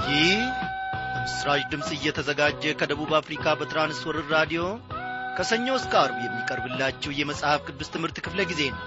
ይህ ምስራች ድምጽ እየተዘጋጀ ከደቡብ አፍሪካ በትራንስወርልድ ራዲዮ ከሰኞ እስከ ዓርብ የሚቀርብላችሁ የመጽሐፍ ቅዱስ ትምህርት ክፍለ ጊዜ ነው።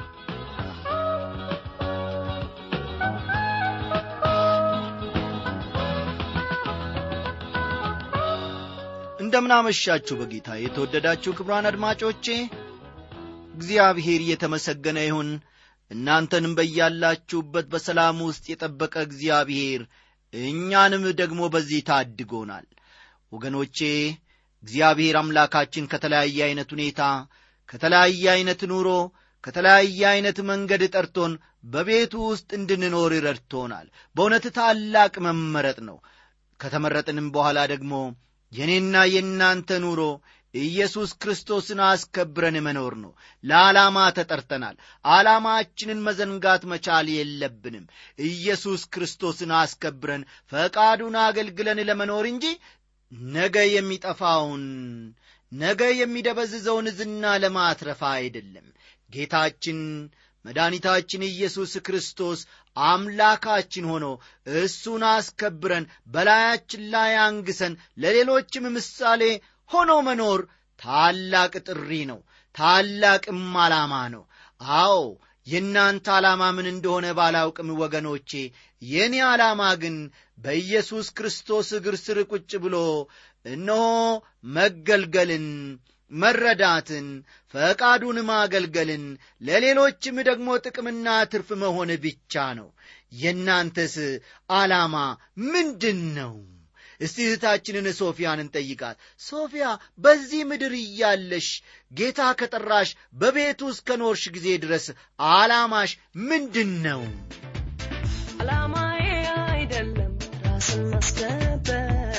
እንደምናመሻችሁ በጌታ የተወደዳችሁ ክቡራን አድማጮቼ፣ እግዚአብሔር የተመሰገነ ይሁን። እናንተንም በያላችሁበት በሰላም ውስጥ የጠበቀ እግዚአብሔር እኛንም ደግሞ በዚህ ታድጎናል። ወገኖቼ፣ እግዚአብሔር አምላካችን ከተለያየ አይነት ሁኔታ፣ ከተለያየ አይነት ኑሮ፣ ከተለያየ አይነት መንገድ ጠርቶን በቤቱ ውስጥ እንድንኖር ረድቶናል። በእውነት ታላቅ መመረጥ ነው። ከተመረጥንም በኋላ ደግሞ የኔና የናንተ ኑሮ ኢየሱስ ክርስቶስን አስከብረን መኖር ነው። ለዓላማ ተጠርተናል። ዓላማችንን መዘንጋት መቻል የለብንም። ኢየሱስ ክርስቶስን አስከብረን ፈቃዱን አገልግለን ለመኖር እንጂ ነገ የሚጠፋውን ነገ የሚደበዝዘውን ዝና ለማትረፍ አይደለም። ጌታችን መድኃኒታችን ኢየሱስ ክርስቶስ አምላካችን ሆኖ እሱን አስከብረን በላያችን ላይ አንግሰን ለሌሎችም ምሳሌ ሆኖ መኖር ታላቅ ጥሪ ነው። ታላቅም ዓላማ ነው። አዎ፣ የእናንተ ዓላማ ምን እንደሆነ ባላውቅም ወገኖቼ፣ የኔ ዓላማ ግን በኢየሱስ ክርስቶስ እግር ስር ቁጭ ብሎ እነሆ መገልገልን፣ መረዳትን፣ ፈቃዱን ማገልገልን፣ ለሌሎችም ደግሞ ጥቅምና ትርፍ መሆን ብቻ ነው። የእናንተስ ዓላማ ምንድን ነው? እስቲ እህታችንን ሶፊያንን ጠይቃት። ሶፊያ፣ በዚህ ምድር እያለሽ ጌታ ከጠራሽ በቤቱ እስከ ኖርሽ ጊዜ ድረስ ዓላማሽ ምንድን ነው? ዓላማዬ አይደለም ራስን ማስከበር፣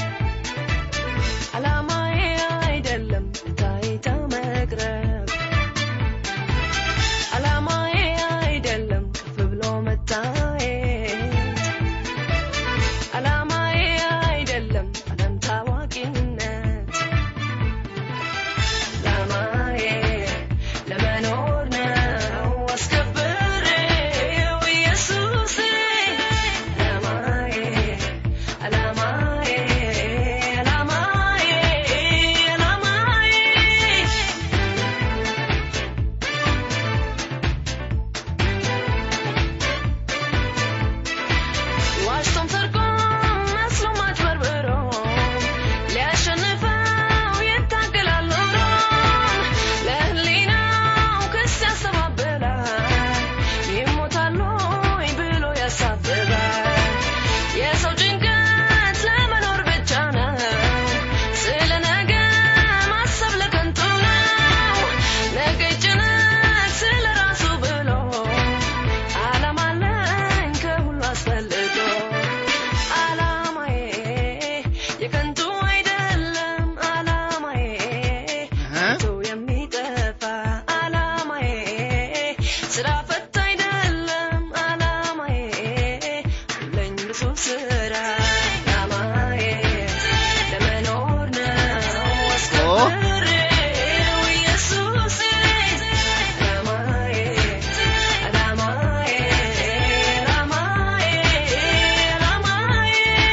ዓላማዬ አይደለም ታይታ መቅረብ፣ ዓላማዬ አይደለም ከፍ ብሎ መታየት፣ ዓላማዬ አይደለም ዓለም ታዋቂነት፣ ዓላማዬ ለመኖር ነው አስከብሬው ኢየሱስ። ዓላማዬ ዓላማዬ ዓላማዬ ዓላማዬ ዋሽቶም ሰርቆም መስሎ ማጭበርበሮ ሊያሸንፈው ይታገላል ኖሮ፣ ለሕሊናው ክስ ያስተባብላል፣ ይሞታል ወይ ብሎ ያሳብባል። የሰው ጭንቀት ለመኖር ብቻ ነው፣ ስለ ነገ ማሰብ ለከንቱ ነው። ነገ ይጨነቅ ስለ ራሱ ብሎ፣ ዓላማ አለኝ ከሁሉ አስፈልጎ። ዓላማዬ የከንቱ አይደለም፣ ዓላማዬ ከንቱ የሚጠፋ፣ ዓላማዬ ስራ ፈት አይደለም፣ ዓላማዬ አለኝ ብዙ ስራ። ዓላማዬ ለመኖር ነው አስከብሬው ኢየሱስ። ዓላማዬ ዓላማዬ ዓላማዬ ዓላማዬ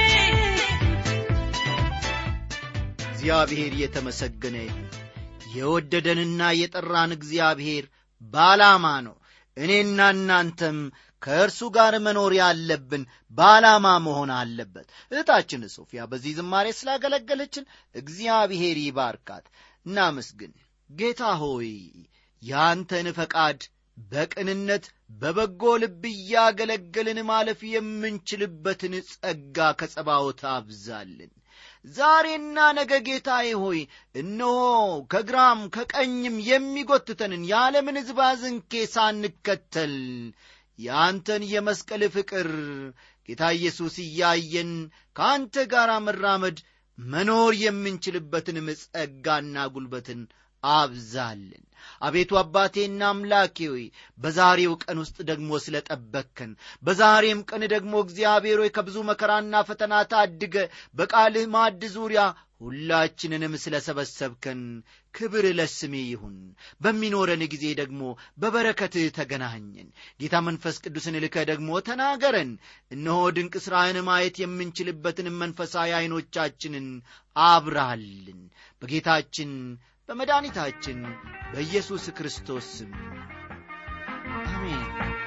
እግዚአብሔር የተመሰገነ ይሁን። የወደደንና የጠራን እግዚአብሔር በዓላማ ነው። እኔና እናንተም ከእርሱ ጋር መኖር ያለብን በዓላማ መሆን አለበት። እህታችን ሶፊያ በዚህ ዝማሬ ስላገለገለችን እግዚአብሔር ይባርካት። እናመስግን። ጌታ ሆይ፣ ያንተን ፈቃድ በቅንነት በበጎ ልብ እያገለገልን ማለፍ የምንችልበትን ጸጋ ከጸባዖት አብዛልን። ዛሬና ነገ ጌታዬ ሆይ፣ እነሆ ከግራም ከቀኝም የሚጎትተንን የዓለምን ዝባዝንኬ ሳንከተል ያንተን የመስቀል ፍቅር ጌታ ኢየሱስ እያየን ከአንተ ጋር መራመድ መኖር የምንችልበትን ጸጋና ጉልበትን አብዛልን። አቤቱ አባቴና አምላኬ ሆይ በዛሬው ቀን ውስጥ ደግሞ ስለ ጠበቅከን በዛሬም ቀን ደግሞ እግዚአብሔር ሆይ ከብዙ መከራና ፈተና ታድገ በቃልህ ማዕድ ዙሪያ ሁላችንንም ስለሰበሰብከን ክብር ለስሜ ይሁን። በሚኖረን ጊዜ ደግሞ በበረከትህ ተገናኘን። ጌታ መንፈስ ቅዱስን ልከህ ደግሞ ተናገረን። እነሆ ድንቅ ሥራህን ማየት የምንችልበትን መንፈሳዊ ዓይኖቻችንን አብራልን። በጌታችን በመድኃኒታችን በኢየሱስ ክርስቶስ ስም አሜን።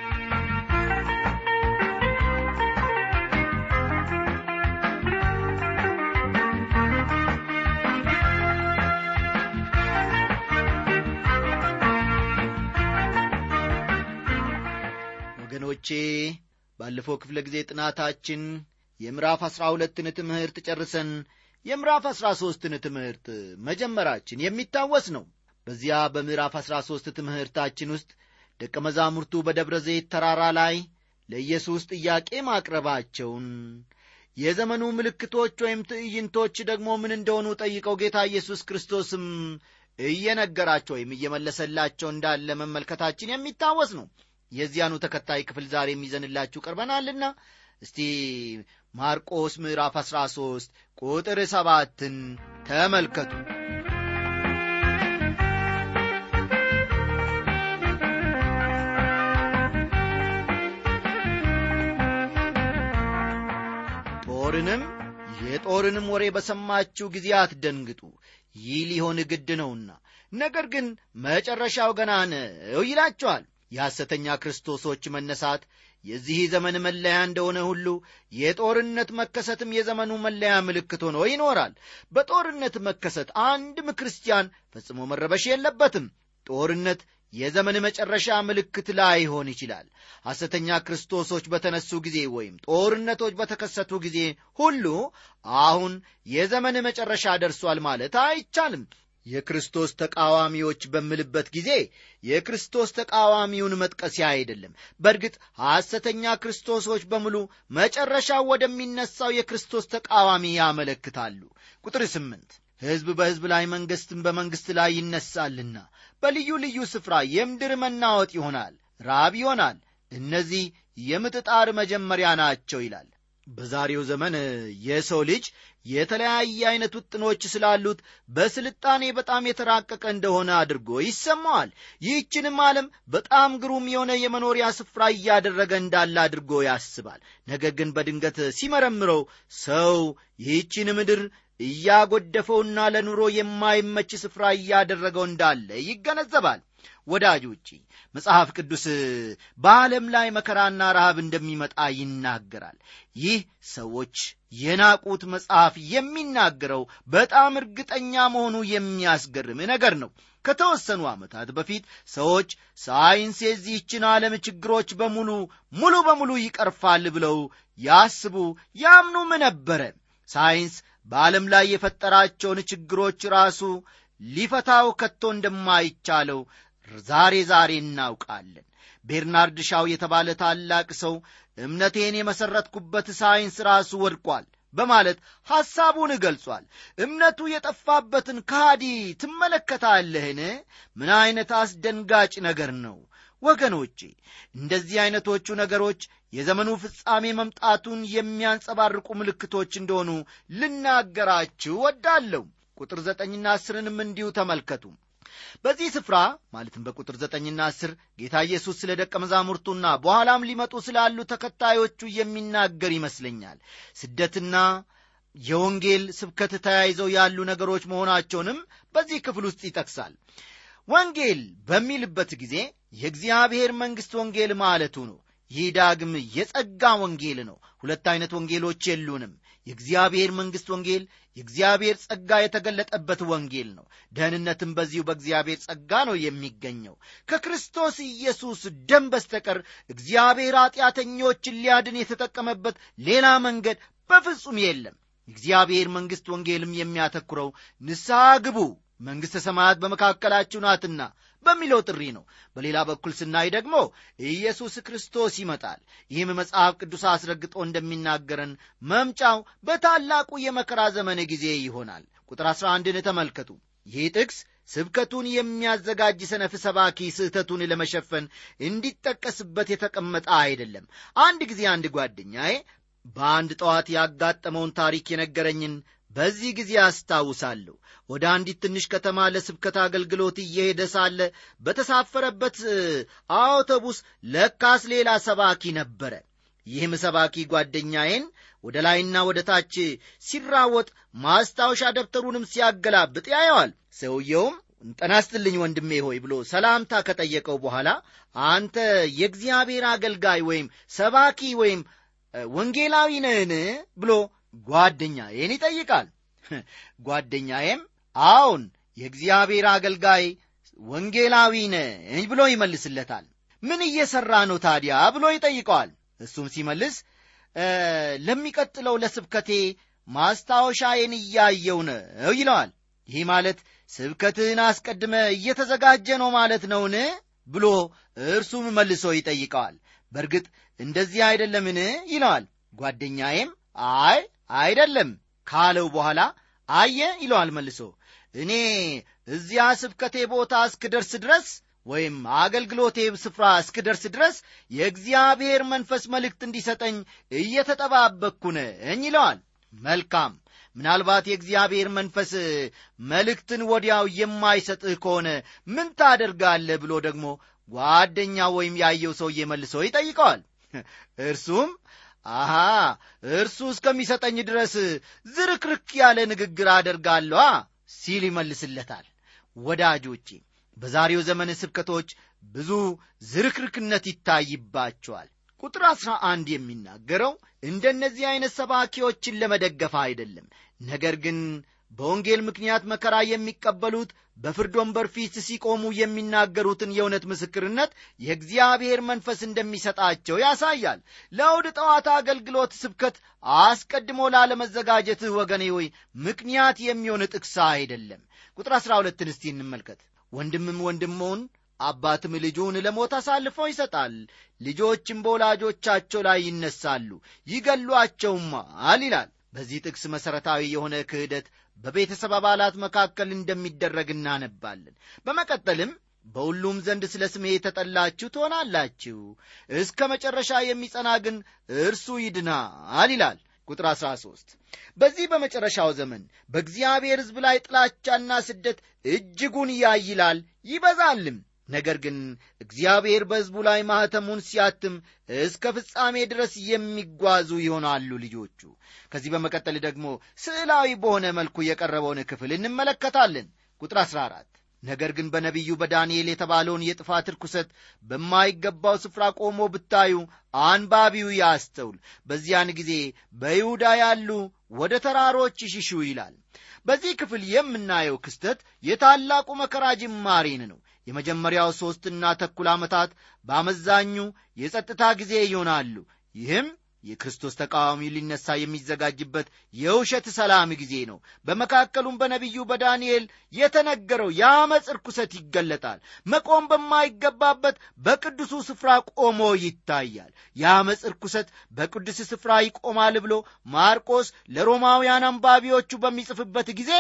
ወገኖቼ ባለፈው ክፍለ ጊዜ ጥናታችን የምዕራፍ 12ን ትምህርት ጨርሰን የምዕራፍ 13ን ትምህርት መጀመራችን የሚታወስ ነው። በዚያ በምዕራፍ 13 ትምህርታችን ውስጥ ደቀ መዛሙርቱ በደብረ ዘይት ተራራ ላይ ለኢየሱስ ጥያቄ ማቅረባቸውን፣ የዘመኑ ምልክቶች ወይም ትዕይንቶች ደግሞ ምን እንደሆኑ ጠይቀው ጌታ ኢየሱስ ክርስቶስም እየነገራቸው ወይም እየመለሰላቸው እንዳለ መመልከታችን የሚታወስ ነው። የዚያኑ ተከታይ ክፍል ዛሬ የሚዘንላችሁ ቀርበናልና እስቲ ማርቆስ ምዕራፍ 13 ቁጥር 7ን ተመልከቱ። የጦርንም ወሬ በሰማችሁ ጊዜ አትደንግጡ፣ ይህ ሊሆን ግድ ነውና፣ ነገር ግን መጨረሻው ገና ነው ይላችኋል። የሐሰተኛ ክርስቶሶች መነሳት የዚህ ዘመን መለያ እንደሆነ ሁሉ የጦርነት መከሰትም የዘመኑ መለያ ምልክት ሆኖ ይኖራል። በጦርነት መከሰት አንድም ክርስቲያን ፈጽሞ መረበሽ የለበትም። ጦርነት የዘመን መጨረሻ ምልክት ላይሆን ይችላል። ሐሰተኛ ክርስቶሶች በተነሱ ጊዜ ወይም ጦርነቶች በተከሰቱ ጊዜ ሁሉ አሁን የዘመን መጨረሻ ደርሷል ማለት አይቻልም። የክርስቶስ ተቃዋሚዎች በምልበት ጊዜ የክርስቶስ ተቃዋሚውን መጥቀስ አይደለም። በእርግጥ ሐሰተኛ ክርስቶሶች በሙሉ መጨረሻው ወደሚነሳው የክርስቶስ ተቃዋሚ ያመለክታሉ። ቁጥር 8 ሕዝብ በሕዝብ ላይ መንግሥትም በመንግሥት ላይ ይነሳልና በልዩ ልዩ ስፍራ የምድር መናወጥ ይሆናል፣ ራብ ይሆናል። እነዚህ የምጥ ጣር መጀመሪያ ናቸው ይላል። በዛሬው ዘመን የሰው ልጅ የተለያየ አይነት ውጥኖች ስላሉት በስልጣኔ በጣም የተራቀቀ እንደሆነ አድርጎ ይሰማዋል። ይህችንም ዓለም በጣም ግሩም የሆነ የመኖሪያ ስፍራ እያደረገ እንዳለ አድርጎ ያስባል። ነገር ግን በድንገት ሲመረምረው ሰው ይህችን ምድር እያጎደፈውና ለኑሮ የማይመች ስፍራ እያደረገው እንዳለ ይገነዘባል። ወዳጆቼ መጽሐፍ ቅዱስ በዓለም ላይ መከራና ረሃብ እንደሚመጣ ይናገራል። ይህ ሰዎች የናቁት መጽሐፍ የሚናገረው በጣም እርግጠኛ መሆኑ የሚያስገርም ነገር ነው። ከተወሰኑ ዓመታት በፊት ሰዎች ሳይንስ የዚህችን ዓለም ችግሮች ሙሉ በሙሉ ይቀርፋል ብለው ያስቡ ያምኑም ነበረ። ሳይንስ በዓለም ላይ የፈጠራቸውን ችግሮች ራሱ ሊፈታው ከቶ እንደማይቻለው ዛሬ እናውቃለን። ቤርናርድ ሻው የተባለ ታላቅ ሰው እምነቴን የመሰረትኩበት ሳይንስ ራሱ ወድቋል በማለት ሐሳቡን ገልጿል። እምነቱ የጠፋበትን ከሃዲ ትመለከታለህን? ምን አይነት አስደንጋጭ ነገር ነው! ወገኖቼ እንደዚህ አይነቶቹ ነገሮች የዘመኑ ፍጻሜ መምጣቱን የሚያንጸባርቁ ምልክቶች እንደሆኑ ልናገራችሁ ወዳለሁ። ቁጥር 9ና 10ንም እንዲሁ ተመልከቱ። በዚህ ስፍራ ማለትም በቁጥር 9ና 10 ጌታ ኢየሱስ ስለ ደቀ መዛሙርቱና በኋላም ሊመጡ ስላሉ ተከታዮቹ የሚናገር ይመስለኛል። ስደትና የወንጌል ስብከት ተያይዘው ያሉ ነገሮች መሆናቸውንም በዚህ ክፍል ውስጥ ይጠቅሳል። ወንጌል በሚልበት ጊዜ የእግዚአብሔር መንግሥት ወንጌል ማለቱ ነው። ይህ ዳግም የጸጋ ወንጌል ነው። ሁለት አይነት ወንጌሎች የሉንም። የእግዚአብሔር መንግሥት ወንጌል የእግዚአብሔር ጸጋ የተገለጠበት ወንጌል ነው። ደህንነትም በዚሁ በእግዚአብሔር ጸጋ ነው የሚገኘው። ከክርስቶስ ኢየሱስ ደም በስተቀር እግዚአብሔር ኃጢአተኞችን ሊያድን የተጠቀመበት ሌላ መንገድ በፍጹም የለም። የእግዚአብሔር መንግሥት ወንጌልም የሚያተኩረው ንስሐ ግቡ፣ መንግሥተ ሰማያት በመካከላችሁ ናትና በሚለው ጥሪ ነው። በሌላ በኩል ስናይ ደግሞ ኢየሱስ ክርስቶስ ይመጣል። ይህም መጽሐፍ ቅዱስ አስረግጦ እንደሚናገረን መምጫው በታላቁ የመከራ ዘመን ጊዜ ይሆናል። ቁጥር 11ን ተመልከቱ። ይህ ጥቅስ ስብከቱን የሚያዘጋጅ ሰነፍ ሰባኪ ስህተቱን ለመሸፈን እንዲጠቀስበት የተቀመጠ አይደለም። አንድ ጊዜ አንድ ጓደኛዬ በአንድ ጠዋት ያጋጠመውን ታሪክ የነገረኝን በዚህ ጊዜ አስታውሳለሁ ወደ አንዲት ትንሽ ከተማ ለስብከት አገልግሎት እየሄደ ሳለ በተሳፈረበት አውቶቡስ ለካስ ሌላ ሰባኪ ነበረ። ይህም ሰባኪ ጓደኛዬን ወደ ላይና ወደ ታች ሲራወጥ ማስታወሻ ደብተሩንም ሲያገላብጥ ያየዋል። ሰውየውም ጤና ይስጥልኝ ወንድሜ ሆይ ብሎ ሰላምታ ከጠየቀው በኋላ አንተ የእግዚአብሔር አገልጋይ ወይም ሰባኪ ወይም ወንጌላዊ ነህን ብሎ ጓደኛዬን ይጠይቃል። ጓደኛዬም አዎን የእግዚአብሔር አገልጋይ ወንጌላዊ ነኝ ብሎ ይመልስለታል። ምን እየሰራ ነው ታዲያ ብሎ ይጠይቀዋል። እሱም ሲመልስ ለሚቀጥለው ለስብከቴ ማስታወሻዬን እያየው ነው ይለዋል። ይህ ማለት ስብከትህን አስቀድመ እየተዘጋጀ ነው ማለት ነውን ብሎ እርሱም መልሶ ይጠይቀዋል። በእርግጥ እንደዚህ አይደለምን ይለዋል። ጓደኛዬም አይ አይደለም ካለው በኋላ አየ ይለዋል መልሶ እኔ እዚያ ስብከቴ ቦታ እስክደርስ ድረስ ወይም አገልግሎቴ ስፍራ እስክደርስ ድረስ የእግዚአብሔር መንፈስ መልእክት እንዲሰጠኝ እየተጠባበቅኩ ነኝ ይለዋል። መልካም፣ ምናልባት የእግዚአብሔር መንፈስ መልእክትን ወዲያው የማይሰጥህ ከሆነ ምን ታደርጋለህ ብሎ ደግሞ ጓደኛው ወይም ያየው ሰውዬ መልሶ ይጠይቀዋል። እርሱም እርሱ እስከሚሰጠኝ ድረስ ዝርክርክ ያለ ንግግር አደርጋለሁ ሲል ይመልስለታል። ወዳጆቼ በዛሬው ዘመን ስብከቶች ብዙ ዝርክርክነት ይታይባቸዋል። ቁጥር 11 የሚናገረው እንደነዚህ አይነት ሰባኪዎችን ለመደገፍ አይደለም፣ ነገር ግን በወንጌል ምክንያት መከራ የሚቀበሉት በፍርድ ወንበር ፊት ሲቆሙ የሚናገሩትን የእውነት ምስክርነት የእግዚአብሔር መንፈስ እንደሚሰጣቸው ያሳያል። ለእሁድ ጠዋት አገልግሎት ስብከት አስቀድሞ ላለመዘጋጀትህ ወገኔ ሆይ ምክንያት የሚሆን ጥቅስ አይደለም። ቁጥር 12 እስቲ እንመልከት። ወንድምም ወንድሙን አባትም ልጁን ለሞት አሳልፈው ይሰጣል፣ ልጆችም በወላጆቻቸው ላይ ይነሳሉ ይገሏቸውማል ይላል። በዚህ ጥቅስ መሠረታዊ የሆነ ክህደት በቤተሰብ አባላት መካከል እንደሚደረግ እናነባለን። በመቀጠልም በሁሉም ዘንድ ስለ ስሜ የተጠላችሁ ትሆናላችሁ፣ እስከ መጨረሻ የሚጸና ግን እርሱ ይድናል ይላል። ቁጥር 13 በዚህ በመጨረሻው ዘመን በእግዚአብሔር ሕዝብ ላይ ጥላቻና ስደት እጅጉን ያይላል ይበዛልም። ነገር ግን እግዚአብሔር በሕዝቡ ላይ ማኅተሙን ሲያትም እስከ ፍጻሜ ድረስ የሚጓዙ ይሆናሉ ልጆቹ። ከዚህ በመቀጠል ደግሞ ስዕላዊ በሆነ መልኩ የቀረበውን ክፍል እንመለከታለን። ቁጥር 14 ነገር ግን በነቢዩ በዳንኤል የተባለውን የጥፋት ርኩሰት በማይገባው ስፍራ ቆሞ ብታዩ አንባቢው ያስተውል፣ በዚያን ጊዜ በይሁዳ ያሉ ወደ ተራሮች ይሽሹ ይላል። በዚህ ክፍል የምናየው ክስተት የታላቁ መከራ ጅማሬን ነው። የመጀመሪያው 3.25 ዓመታት በአመዛኙ የጸጥታ ጊዜ ይሆናሉ። ይህም የክርስቶስ ተቃዋሚ ሊነሳ የሚዘጋጅበት የውሸት ሰላም ጊዜ ነው። በመካከሉም በነቢዩ በዳንኤል የተነገረው የአመፅ ርኩሰት ይገለጣል። መቆም በማይገባበት በቅዱሱ ስፍራ ቆሞ ይታያል። የአመፅ ርኩሰት በቅዱስ ስፍራ ይቆማል ብሎ ማርቆስ ለሮማውያን አንባቢዎቹ በሚጽፍበት ጊዜ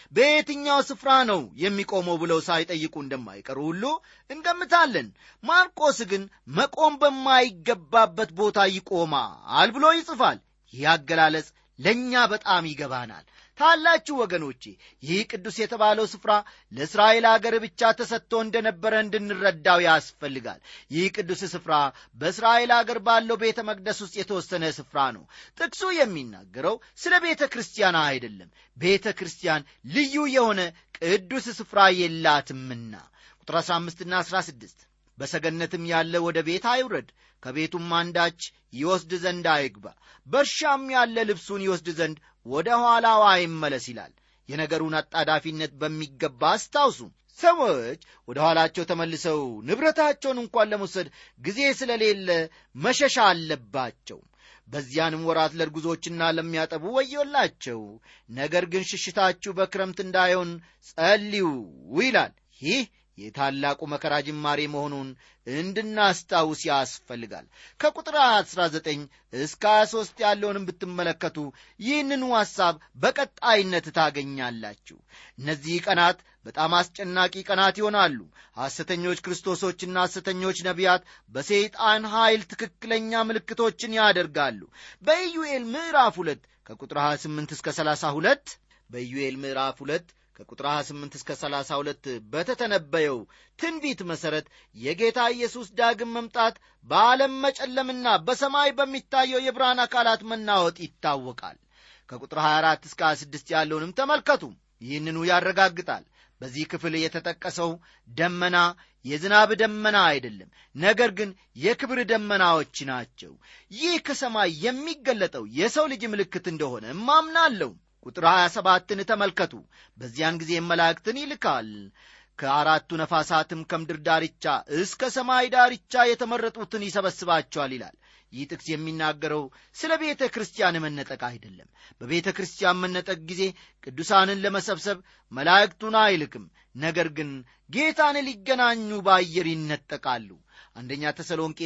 በየትኛው ስፍራ ነው የሚቆመው ብለው ሳይጠይቁ እንደማይቀሩ ሁሉ እንገምታለን። ማርቆስ ግን መቆም በማይገባበት ቦታ ይቆማል ብሎ ይጽፋል። ይህ አገላለጽ ለእኛ በጣም ይገባናል። ታላችሁ ወገኖቼ፣ ይህ ቅዱስ የተባለው ስፍራ ለእስራኤል አገር ብቻ ተሰጥቶ እንደነበረ እንድንረዳው ያስፈልጋል። ይህ ቅዱስ ስፍራ በእስራኤል አገር ባለው ቤተ መቅደስ ውስጥ የተወሰነ ስፍራ ነው። ጥቅሱ የሚናገረው ስለ ቤተ ክርስቲያን አይደለም። ቤተ ክርስቲያን ልዩ የሆነ ቅዱስ ስፍራ የላትምና። ቁጥር 15 እና 16 በሰገነትም ያለ ወደ ቤት አይውረድ፣ ከቤቱም አንዳች ይወስድ ዘንድ አይግባ፣ በእርሻም ያለ ልብሱን ይወስድ ዘንድ ወደ ኋላው አይመለስ ይላል። የነገሩን አጣዳፊነት በሚገባ አስታውሱ። ሰዎች ወደ ኋላቸው ተመልሰው ንብረታቸውን እንኳን ለመውሰድ ጊዜ ስለሌለ መሸሻ አለባቸው። በዚያንም ወራት ለርጉዞችና ለሚያጠቡ ወዮላቸው። ነገር ግን ሽሽታችሁ በክረምት እንዳይሆን ጸልዩ ይላል። ይህ የታላቁ መከራ ጅማሬ መሆኑን እንድናስታውስ ያስፈልጋል። ከቁጥር 19 እስከ 23 ያለውንም ብትመለከቱ ይህንኑ ሐሳብ በቀጣይነት ታገኛላችሁ። እነዚህ ቀናት በጣም አስጨናቂ ቀናት ይሆናሉ። ሐሰተኞች ክርስቶሶችና ሐሰተኞች ነቢያት በሰይጣን ኃይል ትክክለኛ ምልክቶችን ያደርጋሉ። በኢዩኤል ምዕራፍ 2 ከቁጥር 28 እስከ 32 በኢዩኤል ምዕራፍ 2 ከቁጥር 28 እስከ 32 በተተነበየው ትንቢት መሠረት የጌታ ኢየሱስ ዳግም መምጣት በዓለም መጨለምና በሰማይ በሚታየው የብርሃን አካላት መናወጥ ይታወቃል። ከቁጥር 24 እስከ 26 ያለውንም ተመልከቱ። ይህንኑ ያረጋግጣል። በዚህ ክፍል የተጠቀሰው ደመና የዝናብ ደመና አይደለም፣ ነገር ግን የክብር ደመናዎች ናቸው። ይህ ከሰማይ የሚገለጠው የሰው ልጅ ምልክት እንደሆነ ማምናለሁ። ቁጥር 27ን ተመልከቱ። በዚያን ጊዜ መላእክትን ይልካል፣ ከአራቱ ነፋሳትም ከምድር ዳርቻ እስከ ሰማይ ዳርቻ የተመረጡትን ይሰበስባቸዋል ይላል። ይህ ጥቅስ የሚናገረው ስለ ቤተ ክርስቲያን መነጠቅ አይደለም። በቤተ ክርስቲያን መነጠቅ ጊዜ ቅዱሳንን ለመሰብሰብ መላእክቱን አይልክም፣ ነገር ግን ጌታን ሊገናኙ በአየር ይነጠቃሉ። አንደኛ ተሰሎንቄ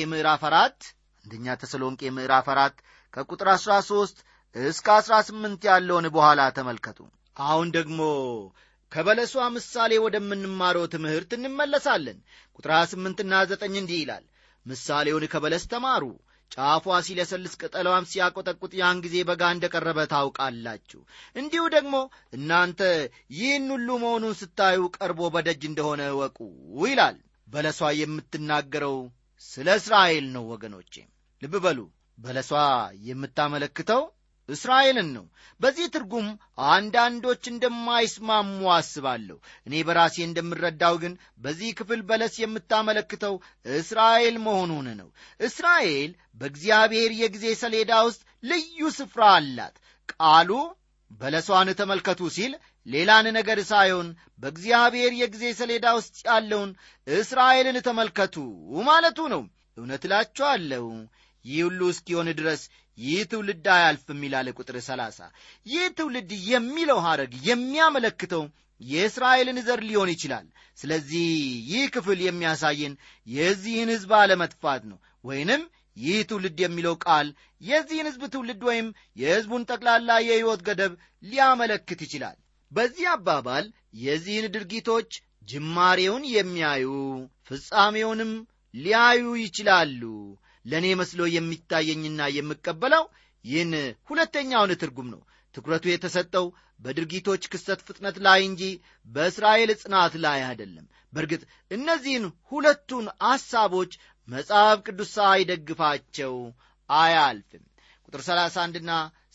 ምዕራፍ 4 ከቁጥር 13 እስከ 18 ያለውን በኋላ ተመልከቱ። አሁን ደግሞ ከበለሷ ምሳሌ ወደምንማረው ትምህርት እንመለሳለን። ቁጥር 8 እና 9 እንዲህ ይላል፣ ምሳሌውን ከበለስ ተማሩ፣ ጫፏ ሲለሰልስ ቅጠሏም ሲያቆጠቁጥ ያን ጊዜ በጋ እንደቀረበ ታውቃላችሁ። እንዲሁ ደግሞ እናንተ ይህን ሁሉ መሆኑን ስታዩ ቀርቦ በደጅ እንደሆነ እወቁ ይላል። በለሷ የምትናገረው ስለ እስራኤል ነው ወገኖቼ። ልብ በሉ፣ በለሷ የምታመለክተው እስራኤልን ነው። በዚህ ትርጉም አንዳንዶች እንደማይስማሙ አስባለሁ። እኔ በራሴ እንደምረዳው ግን በዚህ ክፍል በለስ የምታመለክተው እስራኤል መሆኑን ነው። እስራኤል በእግዚአብሔር የጊዜ ሰሌዳ ውስጥ ልዩ ስፍራ አላት። ቃሉ በለሷን ተመልከቱ ሲል ሌላን ነገር ሳይሆን በእግዚአብሔር የጊዜ ሰሌዳ ውስጥ ያለውን እስራኤልን ተመልከቱ ማለቱ ነው። እውነት እላችኋለሁ ይህ ሁሉ እስኪሆን ድረስ ይህ ትውልድ አያልፍም ይላል ቁጥር 30። ይህ ትውልድ የሚለው ሐረግ የሚያመለክተው የእስራኤልን ዘር ሊሆን ይችላል። ስለዚህ ይህ ክፍል የሚያሳየን የዚህን ሕዝብ አለመጥፋት ነው። ወይንም ይህ ትውልድ የሚለው ቃል የዚህን ሕዝብ ትውልድ ወይም የሕዝቡን ጠቅላላ የሕይወት ገደብ ሊያመለክት ይችላል። በዚህ አባባል የዚህን ድርጊቶች ጅማሬውን የሚያዩ ፍጻሜውንም ሊያዩ ይችላሉ። ለእኔ መስሎ የሚታየኝና የምቀበለው ይህን ሁለተኛውን ትርጉም ነው። ትኩረቱ የተሰጠው በድርጊቶች ክስተት ፍጥነት ላይ እንጂ በእስራኤል ጽናት ላይ አይደለም። በእርግጥ እነዚህን ሁለቱን ሐሳቦች መጽሐፍ ቅዱስ ሳይደግፋቸው አያልፍም። ቁጥር 31ና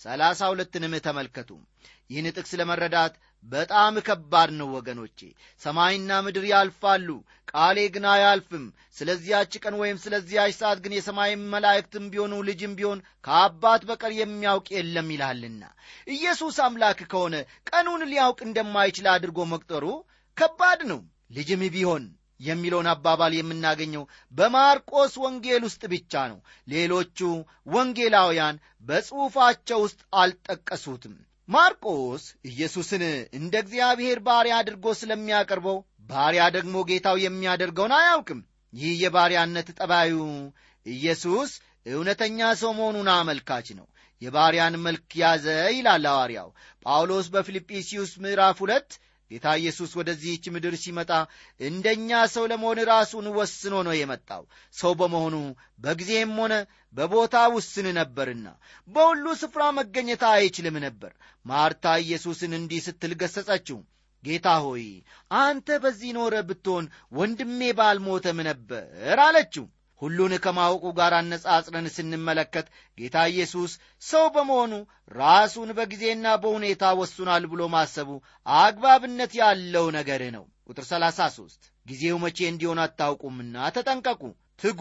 32ንም ተመልከቱ። ይህን ጥቅስ ለመረዳት በጣም ከባድ ነው ወገኖቼ። ሰማይና ምድር ያልፋሉ፣ ቃሌ ግን አያልፍም። ስለዚያች ቀን ወይም ስለዚያች ሰዓት ግን የሰማይ መላእክትም ቢሆኑ ልጅም ቢሆን ከአባት በቀር የሚያውቅ የለም ይላልና። ኢየሱስ አምላክ ከሆነ ቀኑን ሊያውቅ እንደማይችል አድርጎ መቁጠሩ ከባድ ነው። ልጅም ቢሆን የሚለውን አባባል የምናገኘው በማርቆስ ወንጌል ውስጥ ብቻ ነው። ሌሎቹ ወንጌላውያን በጽሑፋቸው ውስጥ አልጠቀሱትም። ማርቆስ ኢየሱስን እንደ እግዚአብሔር ባሪያ አድርጎ ስለሚያቀርበው ባሪያ ደግሞ ጌታው የሚያደርገውን አያውቅም። ይህ የባሪያነት ጠባዩ ኢየሱስ እውነተኛ ሰው መሆኑን አመልካች ነው። የባሪያን መልክ ያዘ ይላል ሐዋርያው ጳውሎስ በፊልጵስዩስ ምዕራፍ 2 ጌታ ኢየሱስ ወደዚህች ምድር ሲመጣ እንደኛ ሰው ለመሆን ራሱን ወስኖ ነው የመጣው። ሰው በመሆኑ በጊዜም ሆነ በቦታ ውስን ነበርና በሁሉ ስፍራ መገኘት አይችልም ነበር። ማርታ ኢየሱስን እንዲህ ስትል ገሰጸችው፣ ጌታ ሆይ አንተ በዚህ ኖረ ብትሆን ወንድሜ ባልሞተም ነበር አለችው። ሁሉን ከማወቁ ጋር አነጻጽረን ስንመለከት ጌታ ኢየሱስ ሰው በመሆኑ ራሱን በጊዜና በሁኔታ ወስኗል ብሎ ማሰቡ አግባብነት ያለው ነገር ነው። ቁጥር 33 ጊዜው መቼ እንዲሆን አታውቁምና ተጠንቀቁ፣ ትጉ፣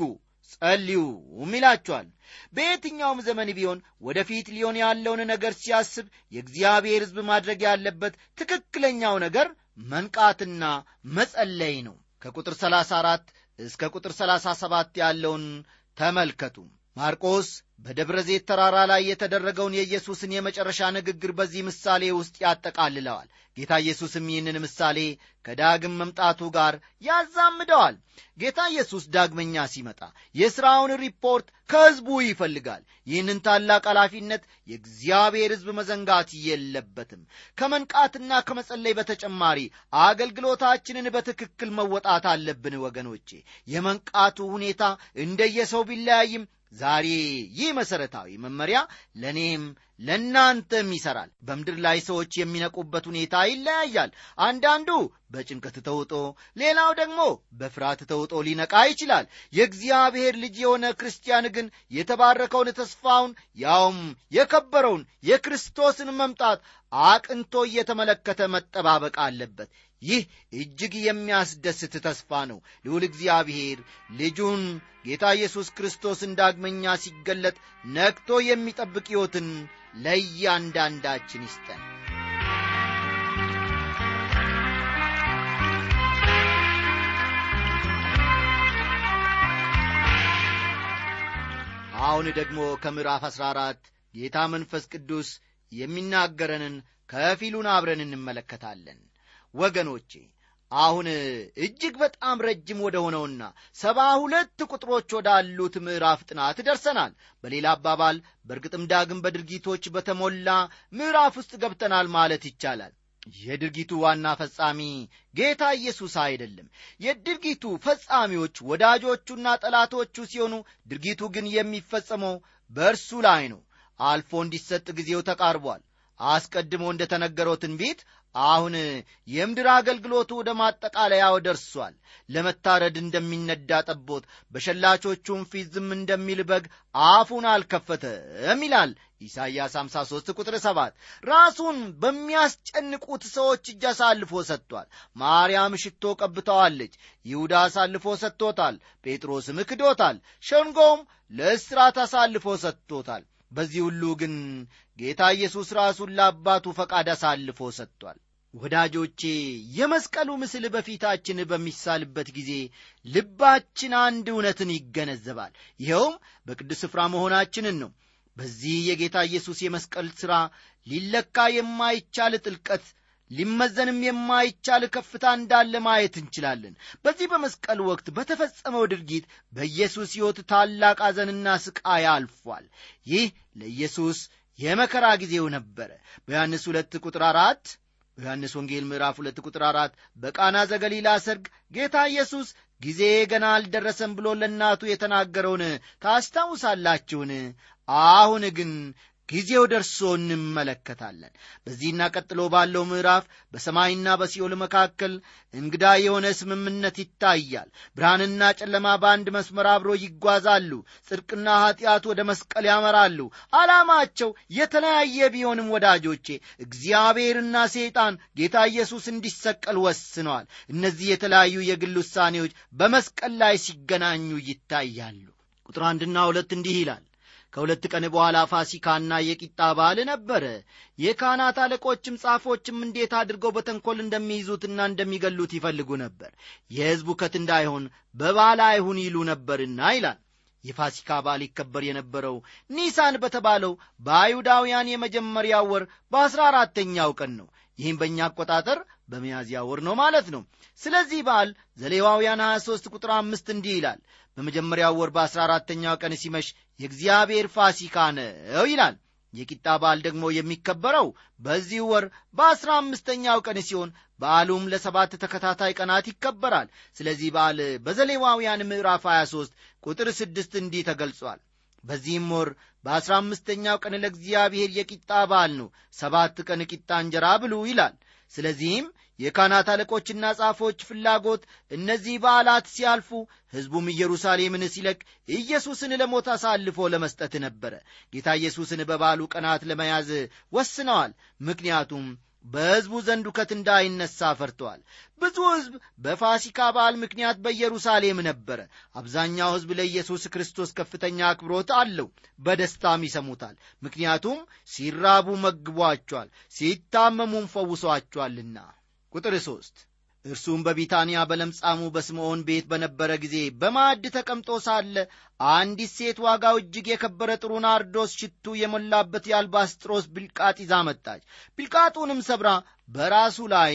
ጸልዩም ይላችኋል። በየትኛውም ዘመን ቢሆን ወደፊት ሊሆን ያለውን ነገር ሲያስብ የእግዚአብሔር ሕዝብ ማድረግ ያለበት ትክክለኛው ነገር መንቃትና መጸለይ ነው። ከቁጥር 34 እስከ ቁጥር 37 ያለውን ተመልከቱ። ማርቆስ በደብረ ዘይት ተራራ ላይ የተደረገውን የኢየሱስን የመጨረሻ ንግግር በዚህ ምሳሌ ውስጥ ያጠቃልለዋል። ጌታ ኢየሱስም ይህንን ምሳሌ ከዳግም መምጣቱ ጋር ያዛምደዋል። ጌታ ኢየሱስ ዳግመኛ ሲመጣ የሥራውን ሪፖርት ከሕዝቡ ይፈልጋል። ይህንን ታላቅ ኃላፊነት የእግዚአብሔር ሕዝብ መዘንጋት የለበትም። ከመንቃትና ከመጸለይ በተጨማሪ አገልግሎታችንን በትክክል መወጣት አለብን ወገኖቼ። የመንቃቱ ሁኔታ እንደየሰው ቢለያይም ዛሬ ይህ መሠረታዊ መመሪያ ለእኔም ለእናንተም ይሠራል። በምድር ላይ ሰዎች የሚነቁበት ሁኔታ ይለያያል። አንዳንዱ በጭንቀት ተውጦ፣ ሌላው ደግሞ በፍርሃት ተውጦ ሊነቃ ይችላል። የእግዚአብሔር ልጅ የሆነ ክርስቲያን ግን የተባረከውን ተስፋውን ያውም የከበረውን የክርስቶስን መምጣት አቅንቶ እየተመለከተ መጠባበቅ አለበት። ይህ እጅግ የሚያስደስት ተስፋ ነው። ልዑል እግዚአብሔር ልጁን ጌታ ኢየሱስ ክርስቶስን ዳግመኛ ሲገለጥ ነቅቶ የሚጠብቅ ሕይወትን ለእያንዳንዳችን ይስጠን። አሁን ደግሞ ከምዕራፍ 14 ጌታ መንፈስ ቅዱስ የሚናገረንን ከፊሉን አብረን እንመለከታለን። ወገኖቼ አሁን እጅግ በጣም ረጅም ወደ ሆነውና 72 ቁጥሮች ወዳሉት ምዕራፍ ጥናት ደርሰናል። በሌላ አባባል በእርግጥም ዳግም በድርጊቶች በተሞላ ምዕራፍ ውስጥ ገብተናል ማለት ይቻላል። የድርጊቱ ዋና ፈጻሚ ጌታ ኢየሱስ አይደለም። የድርጊቱ ፈጻሚዎች ወዳጆቹና ጠላቶቹ ሲሆኑ፣ ድርጊቱ ግን የሚፈጸመው በእርሱ ላይ ነው። አልፎ እንዲሰጥ ጊዜው ተቃርቧል። አስቀድሞ እንደተነገረው ትንቢት አሁን የምድር አገልግሎቱ ወደ ማጠቃለያው ደርሷል። ለመታረድ እንደሚነዳ ጠቦት በሸላቾቹም ፊት ዝም እንደሚል በግ አፉን አልከፈተም ይላል ኢሳይያስ 53 ቁጥር 7። ራሱን በሚያስጨንቁት ሰዎች እጅ አሳልፎ ሰጥቷል። ማርያም ሽቶ ቀብተዋለች። ይሁዳ አሳልፎ ሰጥቶታል። ጴጥሮስም ክዶታል። ሸንጎም ለእስራት አሳልፎ ሰጥቶታል። በዚህ ሁሉ ግን ጌታ ኢየሱስ ራሱን ለአባቱ ፈቃድ አሳልፎ ሰጥቷል። ወዳጆቼ የመስቀሉ ምስል በፊታችን በሚሳልበት ጊዜ ልባችን አንድ እውነትን ይገነዘባል። ይኸውም በቅዱስ ስፍራ መሆናችንን ነው። በዚህ የጌታ ኢየሱስ የመስቀል ሥራ ሊለካ የማይቻል ጥልቀት፣ ሊመዘንም የማይቻል ከፍታ እንዳለ ማየት እንችላለን። በዚህ በመስቀል ወቅት በተፈጸመው ድርጊት በኢየሱስ ሕይወት ታላቅ ሐዘንና ስቃይ አልፏል። ይህ ለኢየሱስ የመከራ ጊዜው ነበረ። በዮሐንስ 2 ቁጥር 4 በዮሐንስ ወንጌል ምዕራፍ 2 ቁጥር 4 በቃና ዘገሊላ ሰርግ ጌታ ኢየሱስ ጊዜ ገና አልደረሰም ብሎ ለእናቱ የተናገረውን ታስታውሳላችሁን? አሁን ግን ጊዜው ደርሶ እንመለከታለን። በዚህና ቀጥሎ ባለው ምዕራፍ በሰማይና በሲኦል መካከል እንግዳ የሆነ ስምምነት ይታያል። ብርሃንና ጨለማ በአንድ መስመር አብሮ ይጓዛሉ። ጽድቅና ኀጢአት ወደ መስቀል ያመራሉ። ዓላማቸው የተለያየ ቢሆንም ወዳጆቼ እግዚአብሔርና ሰይጣን ጌታ ኢየሱስ እንዲሰቀል ወስነዋል። እነዚህ የተለያዩ የግል ውሳኔዎች በመስቀል ላይ ሲገናኙ ይታያሉ። ቁጥር 1ና 2 እንዲህ ይላል። ከሁለት ቀን በኋላ ፋሲካና የቂጣ በዓል ነበረ። የካህናት አለቆችም ጻፎችም እንዴት አድርገው በተንኰል እንደሚይዙትና እንደሚገሉት ይፈልጉ ነበር፣ የሕዝቡ ከት እንዳይሆን በበዓል አይሁን ይሉ ነበርና ይላል። የፋሲካ በዓል ይከበር የነበረው ኒሳን በተባለው በአይሁዳውያን የመጀመሪያው ወር በ14ኛው ቀን ነው። ይህም በእኛ አቆጣጠር በሚያዝያ ወር ነው ማለት ነው። ስለዚህ በዓል ዘሌዋውያን 23 ቁጥር 5 እንዲህ ይላል። በመጀመሪያው ወር በ14ኛው ቀን ሲመሽ የእግዚአብሔር ፋሲካ ነው ይላል። የቂጣ በዓል ደግሞ የሚከበረው በዚህ ወር በ15ኛው ቀን ሲሆን በዓሉም ለ7 ተከታታይ ቀናት ይከበራል። ስለዚህ በዓል በዘሌዋውያን ምዕራፍ 23 ቁጥር 6 እንዲህ ተገልጿል። በዚህም ወር በ15ኛው ቀን ለእግዚአብሔር የቂጣ በዓል ነው፣ 7 ቀን ቂጣ እንጀራ ብሉ ይላል። ስለዚህም የካህናት አለቆችና ጻፎች ፍላጎት እነዚህ በዓላት ሲያልፉ ሕዝቡም ኢየሩሳሌምን ሲለቅ ኢየሱስን ለሞት አሳልፎ ለመስጠት ነበረ። ጌታ ኢየሱስን በበዓሉ ቀናት ለመያዝ ወስነዋል። ምክንያቱም በሕዝቡ ዘንድ ሁከት እንዳይነሳ ፈርተዋል። ብዙ ሕዝብ በፋሲካ በዓል ምክንያት በኢየሩሳሌም ነበረ። አብዛኛው ሕዝብ ለኢየሱስ ክርስቶስ ከፍተኛ አክብሮት አለው፣ በደስታም ይሰሙታል። ምክንያቱም ሲራቡ መግቧቸዋል፣ ሲታመሙም ፈውሷቸዋልና። ቁጥር 3 እርሱም በቢታንያ በለምጻሙ በስምዖን ቤት በነበረ ጊዜ በማዕድ ተቀምጦ ሳለ አንዲት ሴት ዋጋው እጅግ የከበረ ጥሩ ናርዶስ ሽቱ የሞላበት የአልባስጥሮስ ብልቃጥ ይዛ መጣች። ብልቃጡንም ሰብራ በራሱ ላይ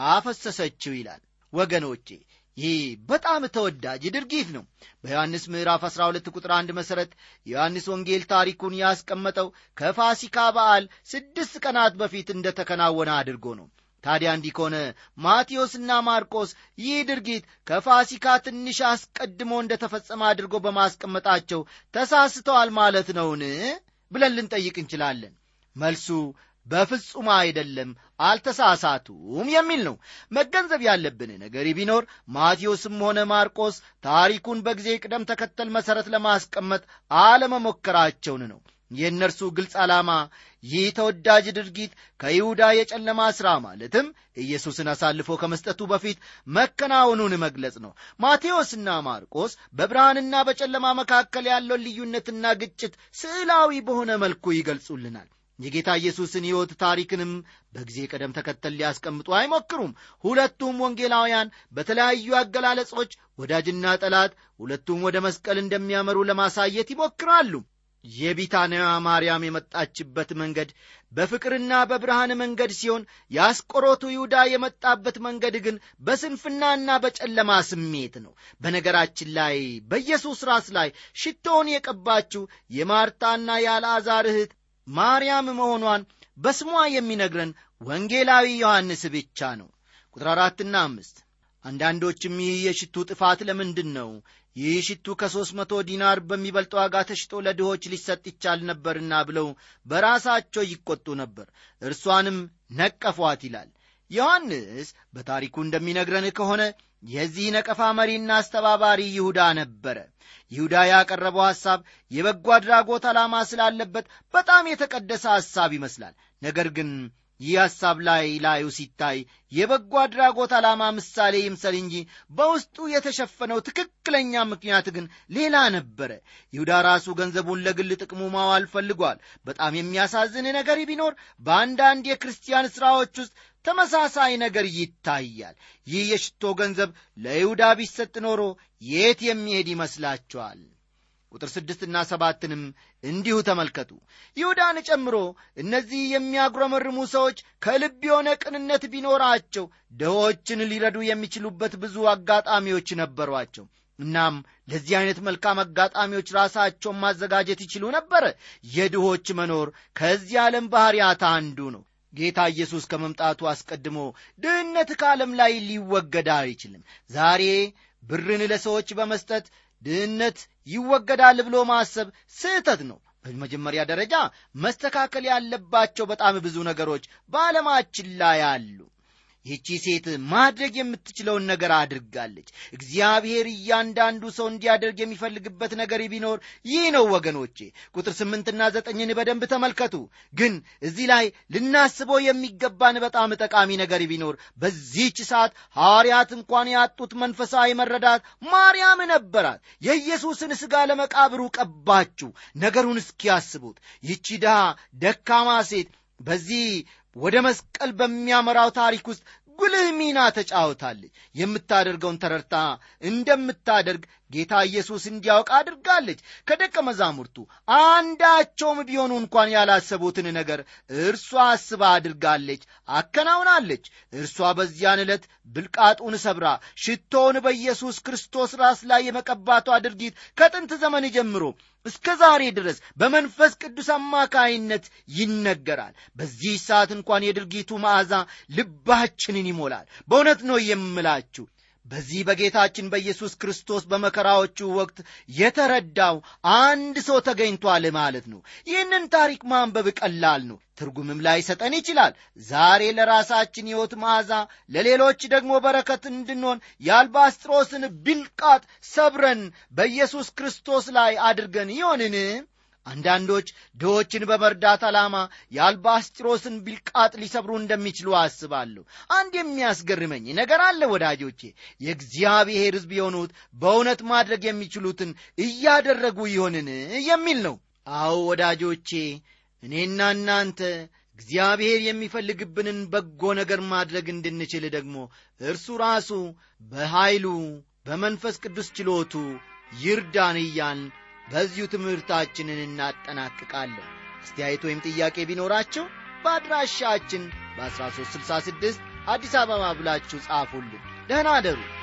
አፈሰሰችው ይላል። ወገኖቼ ይህ በጣም ተወዳጅ ድርጊት ነው። በዮሐንስ ምዕራፍ 12 ቁጥር 1 መሠረት የዮሐንስ ወንጌል ታሪኩን ያስቀመጠው ከፋሲካ በዓል 6 ቀናት በፊት እንደተከናወነ አድርጎ ነው። ታዲያ እንዲህ ከሆነ ማቴዎስና ማርቆስ ይህ ድርጊት ከፋሲካ ትንሽ አስቀድሞ እንደተፈጸመ አድርጎ በማስቀመጣቸው ተሳስተዋል ማለት ነውን ብለን ልንጠይቅ እንችላለን። መልሱ በፍጹም አይደለም፣ አልተሳሳቱም የሚል ነው። መገንዘብ ያለብን ነገር ቢኖር ማቴዎስም ሆነ ማርቆስ ታሪኩን በጊዜ ቅደም ተከተል መሠረት ለማስቀመጥ አለመሞከራቸውን ነው። የእነርሱ ግልጽ ዓላማ ይህ ተወዳጅ ድርጊት ከይሁዳ የጨለማ ሥራ ማለትም ኢየሱስን አሳልፎ ከመስጠቱ በፊት መከናወኑን መግለጽ ነው። ማቴዎስና ማርቆስ በብርሃንና በጨለማ መካከል ያለውን ልዩነትና ግጭት ስዕላዊ በሆነ መልኩ ይገልጹልናል። የጌታ ኢየሱስን ሕይወት ታሪክንም በጊዜ ቀደም ተከተል ሊያስቀምጡ አይሞክሩም። ሁለቱም ወንጌላውያን በተለያዩ አገላለጾች ወዳጅና ጠላት ሁለቱም ወደ መስቀል እንደሚያመሩ ለማሳየት ይሞክራሉ። የቢታንያ ማርያም የመጣችበት መንገድ በፍቅርና በብርሃን መንገድ ሲሆን የአስቆሮቱ ይሁዳ የመጣበት መንገድ ግን በስንፍናና በጨለማ ስሜት ነው። በነገራችን ላይ በኢየሱስ ራስ ላይ ሽቶውን የቀባችው የማርታና የአልዓዛር እህት ማርያም መሆኗን በስሟ የሚነግረን ወንጌላዊ ዮሐንስ ብቻ ነው። ቁጥር 4 እና 5 አንዳንዶችም ይህ የሽቱ ጥፋት ለምንድን ነው? ይህ ሽቱ ከ300 ዲናር በሚበልጥ ዋጋ ተሽጦ ለድሆች ሊሰጥ ይቻል ነበርና ብለው በራሳቸው ይቆጡ ነበር። እርሷንም ነቀፏት ይላል። ዮሐንስ በታሪኩ እንደሚነግረን ከሆነ የዚህ ነቀፋ መሪና አስተባባሪ ይሁዳ ነበረ። ይሁዳ ያቀረበው ሐሳብ የበጎ አድራጎት ዓላማ ስላለበት በጣም የተቀደሰ ሐሳብ ይመስላል። ነገር ግን ይህ ሐሳብ ላዩ ሲታይ የበጎ አድራጎት ዓላማ ምሳሌ ይምሰል እንጂ በውስጡ የተሸፈነው ትክክለኛ ምክንያት ግን ሌላ ነበረ። ይሁዳ ራሱ ገንዘቡን ለግል ጥቅሙ ማዋል ፈልጓል። በጣም የሚያሳዝን ነገር ቢኖር በአንዳንድ የክርስቲያን ሥራዎች ውስጥ ተመሳሳይ ነገር ይታያል። ይህ የሽቶ ገንዘብ ለይሁዳ ቢሰጥ ኖሮ የት የሚሄድ ይመስላችኋል? ቁጥር 6 እና 7ንም እንዲሁ ተመልከቱ። ይሁዳን ጨምሮ እነዚህ የሚያጉረመርሙ ሰዎች ከልብ የሆነ ቅንነት ቢኖራቸው ድሆችን ሊረዱ የሚችሉበት ብዙ አጋጣሚዎች ነበሯቸው። እናም ለዚህ አይነት መልካም አጋጣሚዎች ራሳቸውን ማዘጋጀት ይችሉ ነበር። የድሆች መኖር ከዚህ ዓለም ባህሪያት አንዱ ነው። ጌታ ኢየሱስ ከመምጣቱ አስቀድሞ ድህነት ከዓለም ላይ ሊወገድ አይችልም። ዛሬ ብርን ለሰዎች በመስጠት ድህነት ይወገዳል ብሎ ማሰብ ስህተት ነው። በመጀመሪያ ደረጃ መስተካከል ያለባቸው በጣም ብዙ ነገሮች በዓለማችን ላይ አሉ። ይህቺ ሴት ማድረግ የምትችለውን ነገር አድርጋለች። እግዚአብሔር እያንዳንዱ ሰው እንዲያደርግ የሚፈልግበት ነገር ቢኖር ይህ ነው ወገኖቼ። ቁጥር 8 እና 9ን በደንብ ተመልከቱ። ግን እዚህ ላይ ልናስበው የሚገባን በጣም ጠቃሚ ነገር ቢኖር በዚህች ሰዓት ሐዋርያት እንኳን ያጡት መንፈሳዊ መረዳት ማርያም ነበራት። የኢየሱስን ሥጋ ለመቃብሩ ቀባችው። ነገሩን እስኪያስቡት ይህቺ ድሃ ደካማ ሴት በዚህ ወደ መስቀል በሚያመራው ታሪክ ውስጥ ጉልህ ሚና ተጫውታለች። የምታደርገውን ተረድታ እንደምታደርግ ጌታ ኢየሱስ እንዲያውቅ አድርጋለች። ከደቀ መዛሙርቱ አንዳቸውም ቢሆኑ እንኳን ያላሰቡትን ነገር እርሷ አስባ አድርጋለች፣ አከናውናለች። እርሷ በዚያን ዕለት ብልቃጡን ሰብራ ሽቶውን በኢየሱስ ክርስቶስ ራስ ላይ የመቀባቷ ድርጊት ከጥንት ዘመን ጀምሮ እስከ ዛሬ ድረስ በመንፈስ ቅዱስ አማካይነት ይነገራል። በዚህ ሰዓት እንኳን የድርጊቱ መዓዛ ልባችንን ይሞላል። በእውነት ነው የምላችሁ። በዚህ በጌታችን በኢየሱስ ክርስቶስ በመከራዎቹ ወቅት የተረዳው አንድ ሰው ተገኝቷል ማለት ነው። ይህንን ታሪክ ማንበብ ቀላል ነው፣ ትርጉምም ላይ ሰጠን ይችላል። ዛሬ ለራሳችን ሕይወት መዓዛ፣ ለሌሎች ደግሞ በረከት እንድንሆን የአልባስጥሮስን ብልቃጥ ሰብረን በኢየሱስ ክርስቶስ ላይ አድርገን ይሆንን? አንዳንዶች ድሆችን በመርዳት ዓላማ የአልባስጥሮስን ቢልቃጥ ሊሰብሩ እንደሚችሉ አስባለሁ። አንድ የሚያስገርመኝ ነገር አለ ወዳጆቼ። የእግዚአብሔር ሕዝብ የሆኑት በእውነት ማድረግ የሚችሉትን እያደረጉ ይሆንን የሚል ነው። አዎ ወዳጆቼ፣ እኔና እናንተ እግዚአብሔር የሚፈልግብንን በጎ ነገር ማድረግ እንድንችል ደግሞ እርሱ ራሱ በኃይሉ በመንፈስ ቅዱስ ችሎቱ ይርዳን እያልን በዚሁ ትምህርታችንን እናጠናቅቃለን። አስተያየት ወይም ጥያቄ ቢኖራችሁ በአድራሻችን በ1366 አዲስ አበባ ብላችሁ ጻፉልን። ደህና አደሩ።